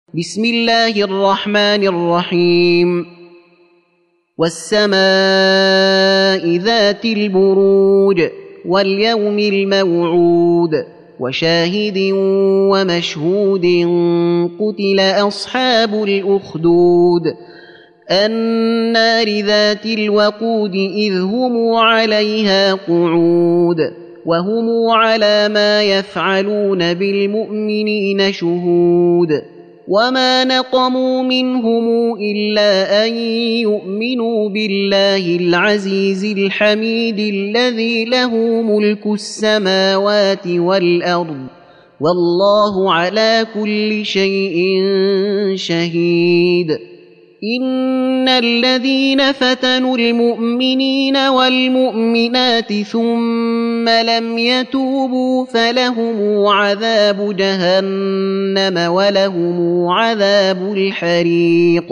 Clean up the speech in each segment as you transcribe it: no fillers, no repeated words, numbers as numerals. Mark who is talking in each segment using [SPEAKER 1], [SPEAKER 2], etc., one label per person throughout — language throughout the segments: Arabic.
[SPEAKER 1] بسم الله الرحمن الرحيم والسماء ذات البروج واليوم الموعود وشاهد ومشهود قتل أصحاب الأخدود النار ذات الوقود إذ هم عليها قعود وهم على ما يفعلون بالمؤمنين شهود وما نقموا منهم إلا أن يؤمنوا بالله العزيز الحميد الذي له ملك السماوات والأرض والله على كل شيء شهيد إن الذين فتنوا المؤمنين والمؤمنات ثم لم يتوبوا فلهم عذاب جهنم ولهم عذاب الحريق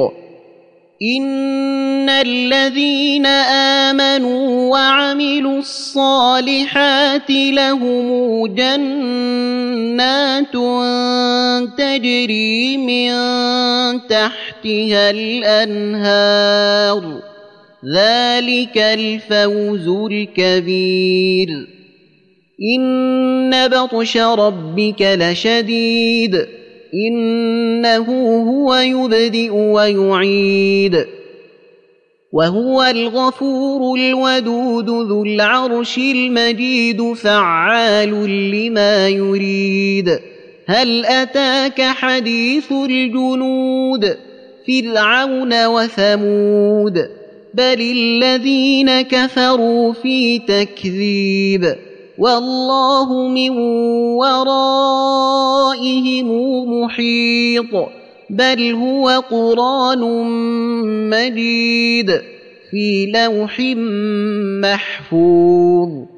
[SPEAKER 1] إن الذين آمنوا وعملوا الصالحات لهم جنات تجري من تحتها الأنهار ذلك الفوز الكبير إن بطش ربك لشديد إنه هو يبدئ ويعيد وهو الغفور الودود ذو العرش المجيد فعال لما يريد هل أتاك حديث الجنود فرعون وثمود بل الذين كفروا في تكذيب والله من ورائهم محيط بل هو قرآن مجيد في لوح محفوظ